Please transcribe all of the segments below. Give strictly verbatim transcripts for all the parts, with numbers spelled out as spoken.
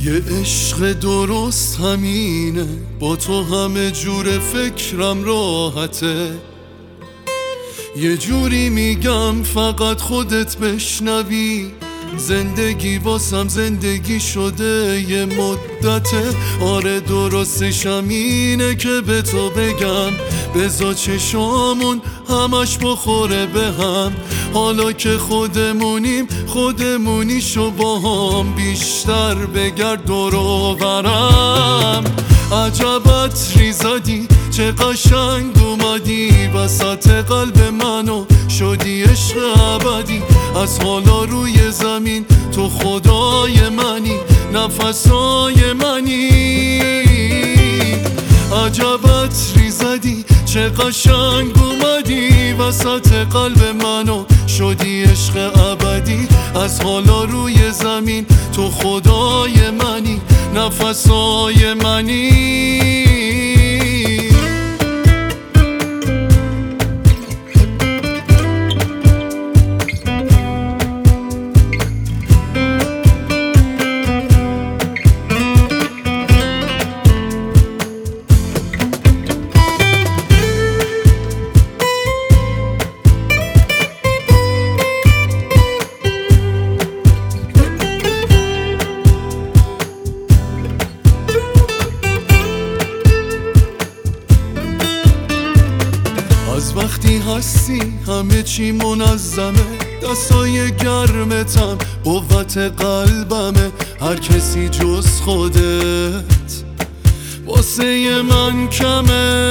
یه عشق درست همینه، با تو همه جور فکرم راحته. یه جوری میگم فقط خودت بشنوی، زندگی واسم زندگی شده یه مدته. آره درستش همینه که به تو بگم، بذار چشامون همش بخوره به هم. حالا که خودمونیم خودمونیشو با هم بیشتر بگرد دور و برم. عجبت ریزدی چه قشنگ اومدی وسط قلب منو شدی عشق ابدی. از حالا روی زمین تو خدای منی، نفسای منی. عجبت ریزدی چه قشنگ اومدی وسط قلب منو شدی عشق ابدی. از حالا روی زمین تو خدای منی، نفسای منی. از وقتی هستی همه چی منظمه، دستای گرمتم قوت قلبمه. هر کسی جز خودت واسه من کمه.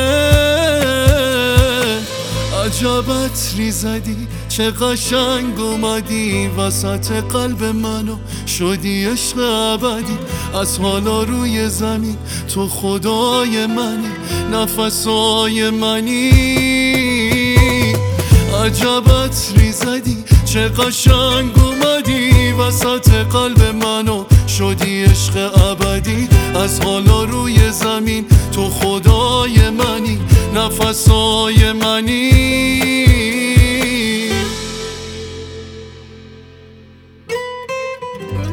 عجبت ریزدی چه قشنگ اومدی وسط قلب منو شدی عشق ابدی. از حالا روی زمین تو خدای منی، نفسای منی. عجبت ریزدی چه قشنگ اومدی وسط قلب منو شدی عشق ابدی. از حالا روی زمین تو خدای منی، نفسای منی.